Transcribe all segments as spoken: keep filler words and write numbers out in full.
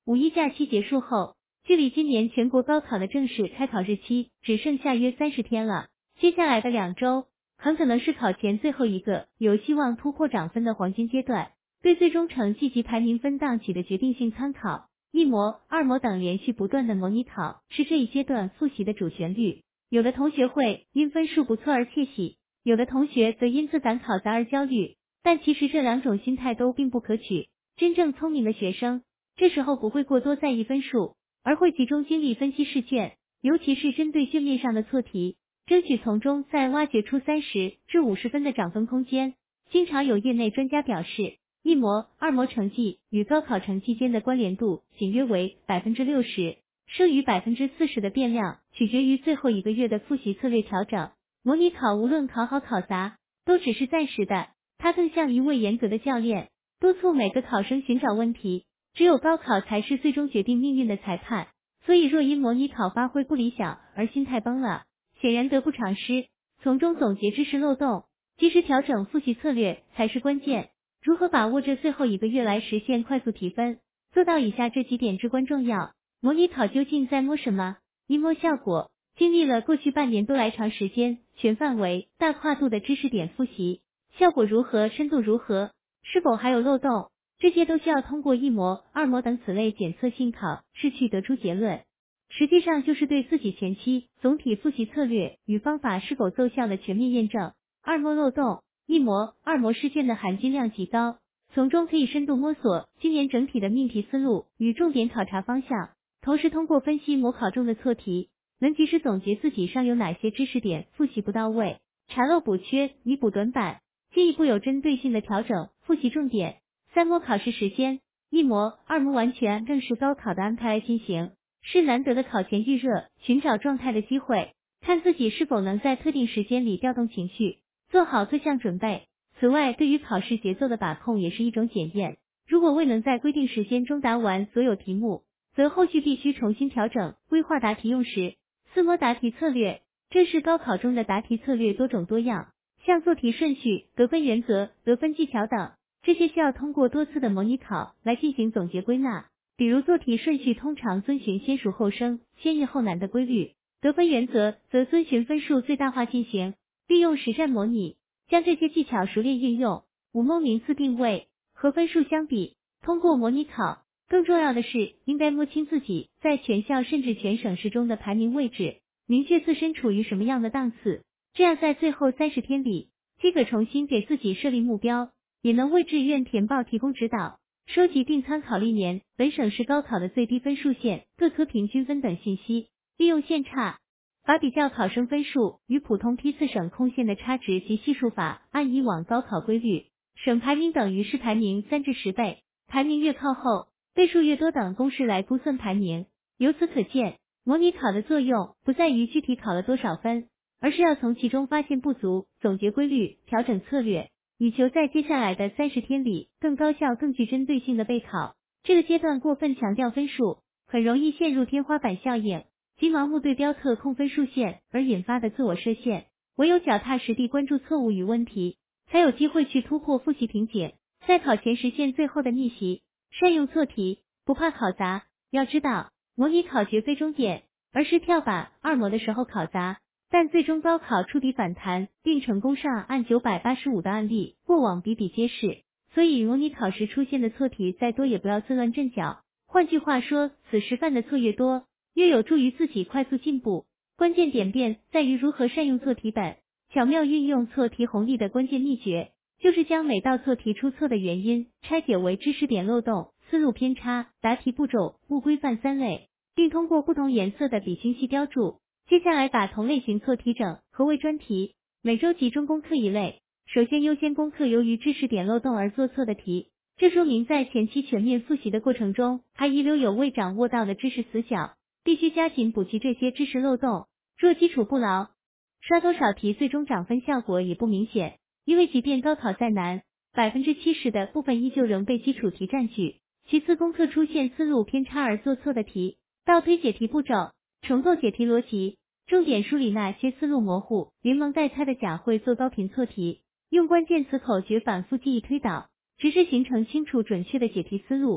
五一假期结束后，距离今年全国高考的正式开考日期只剩下约三十天了。接下来的两周，很可能是考前最后一个有希望突破涨分的黄金阶段，对最终成绩及排名分档起的决定性参考。一模、二模等连续不断的模拟考是这一阶段复习的主旋律。有的同学会因分数不错而窃喜，有的同学则因自赶考砸而焦虑，但其实这两种心态都并不可取。真正聪明的学生，这时候不会过多在意分数，而会集中精力分析试卷，尤其是针对卷面上的错题，争取从中再挖掘出三十至五十分的涨分空间。经常有业内专家表示，一模、二模成绩与高考成绩间的关联度仅约为 百分之六十， 剩余 百分之四十 的变量取决于最后一个月的复习策略调整。模拟考无论考好考砸，都只是暂时的，它更像一位严格的教练，督促每个考生寻找问题。只有高考才是最终决定命运的裁判，所以若因模拟考发挥不理想而心态崩了，显然得不偿失。从中总结知识漏洞，及时调整复习策略才是关键。如何把握这最后一个月来实现快速提分？做到以下这几点至关重要。模拟考究竟在摸什么？一摸效果。经历了过去半年多来长时间、全范围、大跨度的知识点复习，效果如何？深度如何？是否还有漏洞？这些都需要通过一模、二模等此类检测性考试去得出结论。实际上就是对自己前期总体复习策略与方法是否奏效的全面验证。二模漏洞。一模、二模试卷的含金量极高，从中可以深度摸索今年整体的命题思路与重点考察方向，同时通过分析模考中的错题，能及时总结自己尚有哪些知识点复习不到位，查漏补缺，弥补短板，进一步有针对性的调整复习重点。三模考试时间。一模、二模完全按正式高考的安排来进行，是难得的考前预热、寻找状态的机会，看自己是否能在特定时间里调动情绪，做好各项准备。此外，对于考试节奏的把控也是一种检验。如果未能在规定时间中答完所有题目，则后续必须重新调整规划答题用时。四模答题策略。正式高考中的答题策略多种多样，像做题顺序、得分原则、得分技巧等，这些需要通过多次的模拟考来进行总结归纳。比如做题顺序通常遵循先熟后生、先易后难的规律，得分原则则遵循分数最大化进行，利用实战模拟，将这些技巧熟练运用。五模名次定位。和分数相比，通过模拟考，更重要的是应该摸清自己在全校甚至全省市中的排名位置，明确自身处于什么样的档次，这样在最后三十天里，既可重新给自己设立目标，也能为志愿填报提供指导。收集并参考历年本省市高考的最低分数线、各科平均分等信息，利用线差法比较考生分数与普通批次省空线的差值及系数法，按以往高考规律，省排名等于市排名三至十倍，排名越靠后，倍数越多等公式来估算排名。由此可见，模拟考的作用不在于具体考了多少分，而是要从其中发现不足，总结规律，调整策略，以求在接下来的三十天里更高效、更具针对性的备考。这个阶段过分强调分数，很容易陷入天花板效应，即盲目对标特控分数线而引发的自我设限。唯有脚踏实地关注错误与问题，才有机会去突破复习瓶颈，在考前实现最后的逆袭。善用错题，不怕考砸。要知道，模拟考绝非终点，而是跳板。二模的时候考砸，但最终高考触底反弹并成功上岸九百八十五的案例，过往比比皆是。所以模拟考时出现的错题再多也不要自乱阵脚。换句话说，此时犯的错越多，越有助于自己快速进步。关键点便在于如何善用错题本，巧妙运用错题红利的关键秘诀，就是将每道错题出错的原因拆解为知识点漏洞、思路偏差、答题步骤不规范三类，并通过不同颜色的笔精细标注。接下来把同类型错题整合为专题，每周集中攻克一类。首先优先攻克由于知识点漏洞而做错的题，这说明在前期全面复习的过程中，还遗留有未掌握到的知识死角，必须加紧补齐这些知识漏洞。若基础不牢，刷多少题最终涨分效果也不明显，因为即便高考再难， 百分之七十 的部分依旧仍被基础题占据。其次，攻克出现思路偏差而做错的题，倒推解题步骤，重构解题逻辑，重点梳理那些思路模糊、连蒙带猜的假会做高频错题，用关键词口诀反复记忆推导，直至形成清楚准确的解题思路。同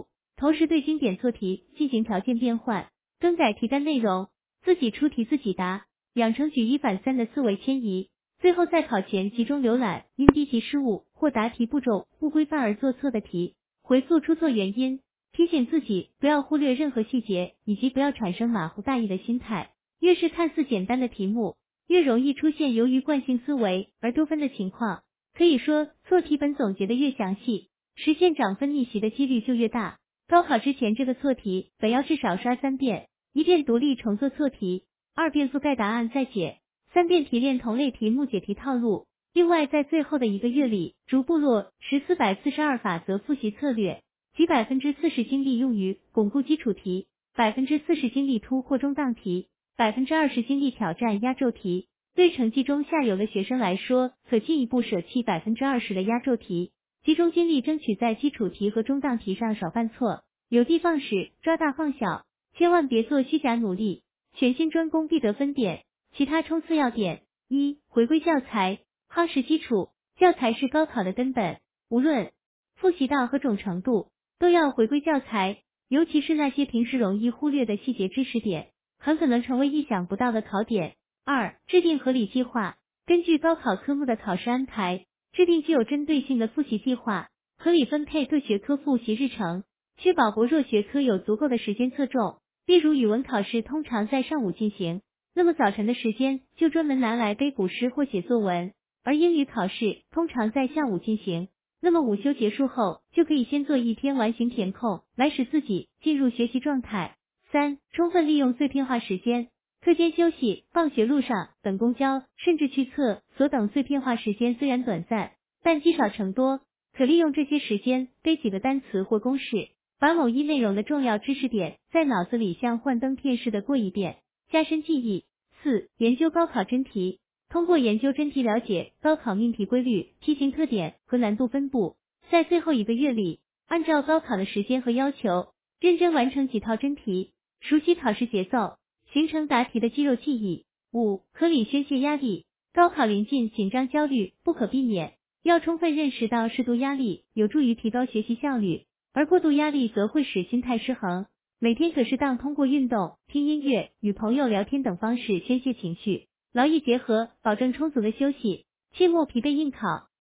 同时对经典错题进行条件变换，更改题干内容，自己出题自己答，养成举一反三的思维迁移。最后在考前集中浏览因低级失误或答题步骤不规范而做错的题，回溯出错原因，提醒自己不要忽略任何细节，以及不要产生马虎大意的心态。越是看似简单的题目，越容易出现由于惯性思维而丢分的情况。可以说，错题本总结的越详细，实现涨分逆袭的几率就越大。高考之前这个错题本要至少刷三遍，一遍独立重做错题，二遍覆盖答案再解，三遍提炼同类题目解题套路。另外，在最后的一个月里，逐步落实四百四十二法则复习策略，即百分之四十精力用于巩固基础题，百分之四十精力突破中档题，百分之二十精力挑战压轴题。对成绩中下游的学生来说，可进一步舍弃百分之二十的压轴题，集中精力争取在基础题和中档题上少犯错，有的放矢，抓大放小，千万别做虚假努力，全心专攻必得分点。其他冲刺要点：一、回归教材，夯实基础。教材是高考的根本，无论复习到何种程度，都要回归教材，尤其是那些平时容易忽略的细节知识点，很可能成为意想不到的考点。二、制定合理计划，根据高考科目的考试安排，制定具有针对性的复习计划，合理分配各学科复习日程，确保薄弱学科有足够的时间侧重。例如语文考试通常在上午进行，那么早晨的时间就专门拿来背古诗或写作文，而英语考试通常在下午进行，那么午休结束后就可以先做一篇完形填空，来使自己进入学习状态。三、充分利用碎片化时间。课间休息、放学路上、等公交，甚至去厕所等碎片化时间虽然短暂，但积少成多，可利用这些时间背几个单词或公式，把某一内容的重要知识点在脑子里像幻灯片似的过一遍，加深记忆。四、研究高考真题，通过研究真题了解高考命题规律、题型特点和难度分布，在最后一个月里，按照高考的时间和要求，认真完成几套真题，熟悉考试节奏，形成答题的肌肉记忆。五、合理宣泄压力，高考临近，紧张焦虑不可避免，要充分认识到适度压力有助于提高学习效率，而过度压力则会使心态失衡。每天可适当通过运动、听音乐、与朋友聊天等方式宣泄情绪，劳逸结合，保证充足的休息，切莫疲惫应考。